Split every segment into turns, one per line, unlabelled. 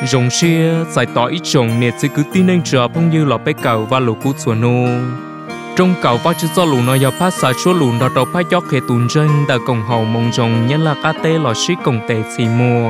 rồng xia giải tỏa ít trồng nè sẽ cứ tin anh chờ phong như lọ bé cầu và lũ cú xuân nô trong cầu và chữ do lũ nó giờ phát xả chúa lũ đó đầu phát gió khề tùn chân đã cổng hậu mong rồng nhân là cá tê lọ xí cổng tê xì mùa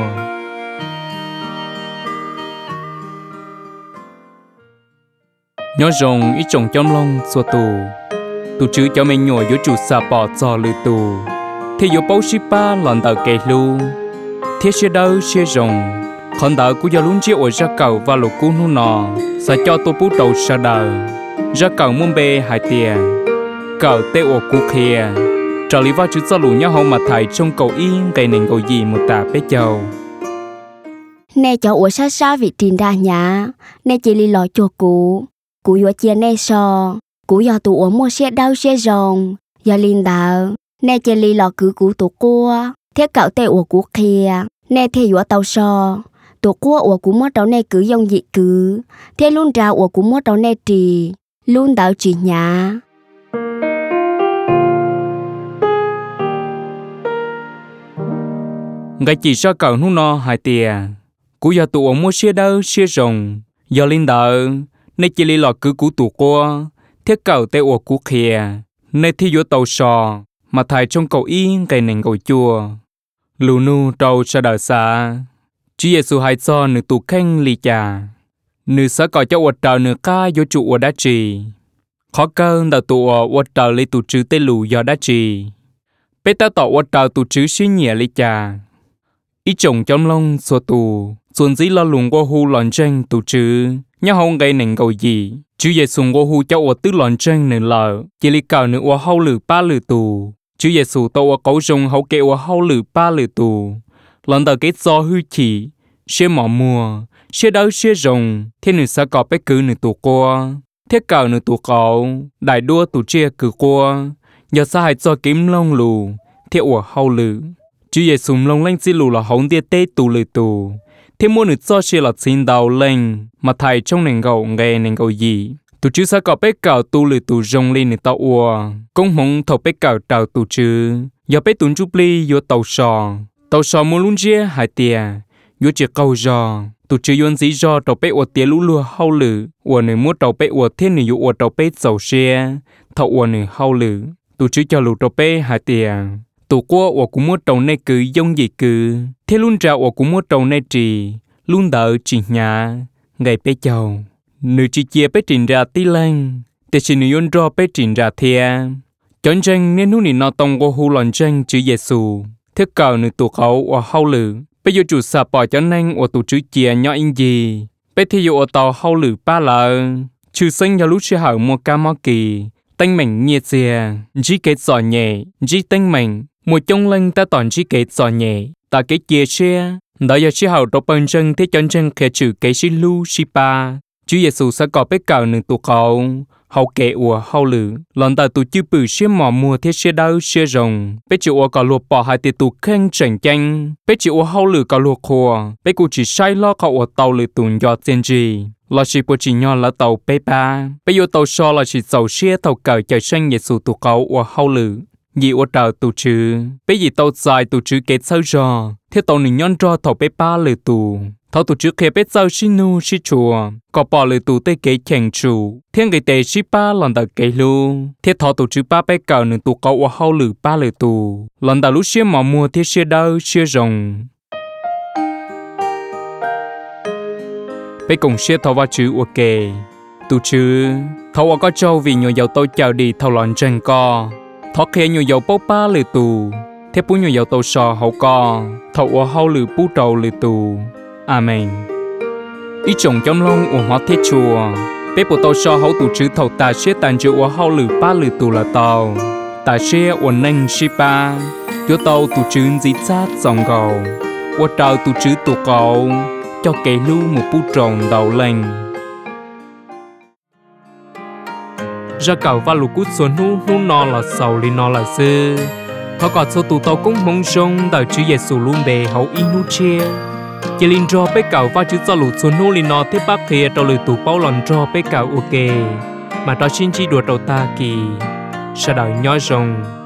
nhớ rồng ít trồng chom long xua tù chữ cho mình nhồi vô chủ xà bỏ cho lư tù thì vô bấu ship ba lòn tờ kề lu thiết xe đâu xe rồng còn đỡ cũng do luôn chiếc ở ra cầu và lục cú nu nọ sẽ cho tôi bút đầu sa đời ra cầu muôn bê hai tiền cầu tê ở cú kia trở lý vào chữ do lũ nhau hông mà thầy trong cầu yên cây nền cầu gì một tà bé châu
nè cho ở xa xa vị trình đa nhá nè chỉ li lọ chùa cú vô chia nè so cú do tụ ở mua xe đau xe rồng do linh đạo nè chỉ li lọ cứ cú tụ cua thiết cậu tê ở cú kia nè thì vô tàu so tổ quốc của cú mất đầu này cứ dòng dị cứ thế luôn ra của cú mất đầu này trì luôn đạo chỉ nhá
ngày chỉ cho cậu nu no hai tiền cú giờ tụ mua xe đâu xe rồng giờ linh đạo nên chỉ li lọ cứ cú tụ qua thiết cậu tê ở cú kia nên thì vô tàu sò mà thầy trong cầu yên cây nền cầu chùa lù nu trâu sa đờ xa Chúa Giêsu hãy cho nữ tụ khen lì trà nữ sẽ có cho vật trợ nữ ca vô trụ ở đá trì khó cơn đào tụ ở vật trợ lấy tụ chữ tê lù do đá trì bê ta tỏ vật trợ tụ chữ xí nhẹ lì trà ý chồng trong lông xua tù xuân dĩ lo lùng qua hu lòn tranh tụ chữ nhá hông gây nền cầu gì Chúa Giêsu qua hu cho vật tứ lòn tranh nữ lờ chỉ lì cào nữ ở hậu lử ba lử tù Chúa Giêsu tàu ở cấu rồng hậu kệ ở hậu lử ba lử tù lần đầu cái do hư chỉ xe mỏ mùa xe đấu xe rồng thế nữ sẽ có bé cứ nữ tụ qua thế cào nữ tụ cậu đại đua tụ chia cử qua giờ sao hãy cho kiếm lông lù thế ở hậu lử Chúa Giêsu lông lên xí lù là hống tia tê tụ lử tụ thế mua nữ cho xe là xin đầu lên mà thầy trong nền gầu nghe nền gầu gì tụ chứ sẽ có bé cào tụ lử tụ rồng lên nữ tàu ua công mong thầu bé cào trào tụ chứ giờ bé tụ chụp ly vô tàu sò mua luôn chia hai tia vô chỉ câu giò tụ chứ yon dí giò tàu bé ở tia lũ lùa hậu lử ở nơi mua tàu bé ở thiên nữ ở tàu bé dầu xe thầu ở nơi hậu lử tụ chứ cho lũ tàu bé hai tia tụ qua ở cũng mua tàu này cứ giống gì cứ thế luôn ra ở cũng mua tàu này trì luôn đợi chỉ nhà ngày bé giàu nữ chỉ chia bé trình ra tí lên để chỉ nữ yon ro bé trình ra thia chọn tranh nên nụ nọ tông qua hu lòn tranh chữ Giêsu thiết cầu nữ tụ khẩu ở hậu lử bây giờ chủ sạp bỏ cho nên ở tụ chữ chia nhỏ in gì bây thì giờ ở tàu hậu lử ba lợ chữ sinh cho lúc sẽ hở mua cá mò kỳ tanh mình nhiệt dìa chỉ kết giò nhẹ chỉ tanh mình một trong lưng ta toàn chỉ kết giò nhẹ ta cái chia xe đó giờ sẽ hở đồ bần chân thế chân chân khe chữ cái xí lu xí ba Chúa Giêsu sẽ có bé cầu nữ tụ khẩu hậu kệ của hậu lử lần tại tụ chư bự xe mỏ mùa thiết xe đau xe rồng bé chịu ở cả luộc bỏ hai tiệt tụ khen chảnh chanh bé chịu ở hậu lử cả luộc khô bé cụ chỉ sai lo cậu ở tàu lử tụn giọt trên gì là chỉ bộ chỉ nhỏ là tàu bé ba bé vô tàu so là chỉ tàu xe tàu cờ chạy sang Giêsu tụ khẩu ở hậu lử vì ở tàu tụ chữ bé gì tàu dài tụ chữ kết sâu rò thế tàu nỉ nhon rò tàu bé ba lử tụ thảo tụ trước khi bé sau xí nu xí chùa có bỏ lời tụ tới kế chèn chủ thiên cái tề xí ba lần đầu kế lu thiết thảo tụ trước ba bé cào nương tụ cậu ở hậu lử ba lời tụ lần đầu lúc xí mỏ mua thiết xí đau xí rồng bé cùng xí thảo vào chữ ok tụ chữ thảo ở có châu vì nhiều dầu tôi chào đi thảo lòn chân co thảo khi nhiều dầu bốc ba lời tụ thế bún nhiều dầu tôi sò hậu co thảo ở hậu lử bút đầu lời tụ Amen. Ý chồng trong lông của họ thiết chùa bé bộ tàu so hậu tụ chữ thầu tà xe tàn chữ ở hậu lử ba lử tụ là tàu tà xe ở nâng xe ba cho tàu tụ chữ dĩ sát dòng gầu ở tàu tụ chữ tụ cầu cho kẻ lưu một bút tròn đầu lên ra cầu và lục cút xuống nu no là sầu li no là sư họ còn số tụ tàu cũng mong rong đợi chữ Giêsu luôn bề hậu in nu chia chỉ linh cho bé cào và chữ cho lụt xuống nô linh nó tiếp bác kia tàu lưỡi tụ bao lần cho bé cào ok mà đó xin chỉ đùa đầu ta kỳ sa đời nhói rồng